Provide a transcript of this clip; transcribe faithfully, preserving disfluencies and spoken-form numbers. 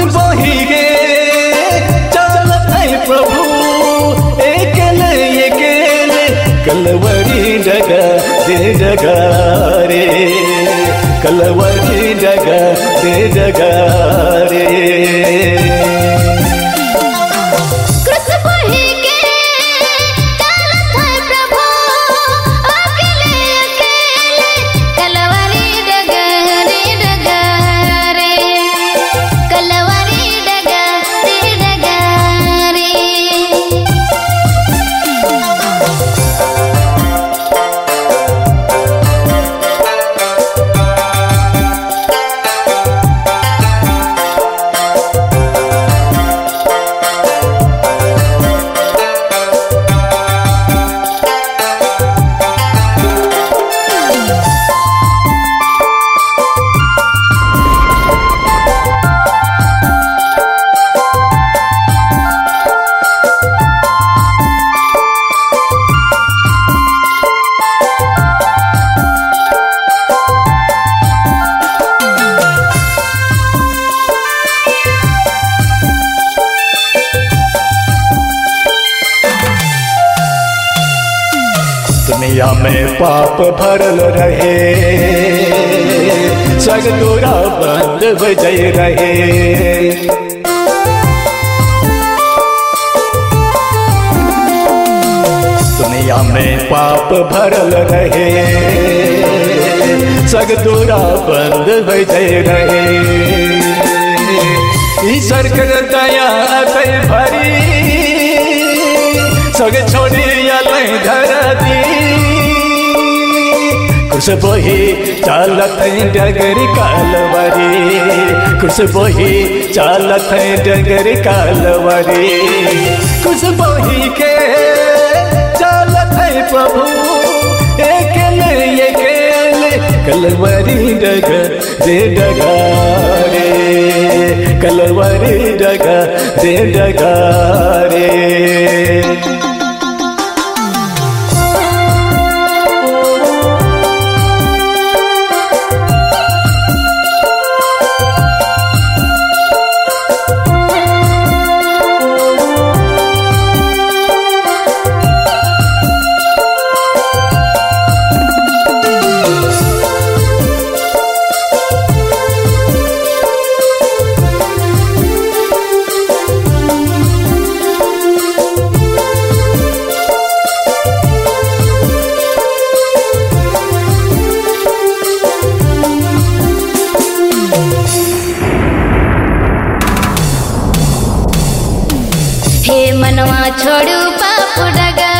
बही गे चलत है प्रभु एकले एकले कलवरी डगा दे डगा रे कलवरी डगा दे डगा रे दुनिया में पाप भरल रहे सगदोरा बंद बजय रहे दुनिया में पाप भरल रहे सगदोरा बंद बजय रहे ईश्वर कर दया भरी सग छोड़ी अलै धरती कुछ बही चालत डगर कालवरी कुछ बही चालत डगर कालवरी कुछ बही के चालत प्रभु एकले एकले कलवरी डगर दे डगा रे कलवरी डगा दे डगा रे हे मनवा छोड़ू पाप डगा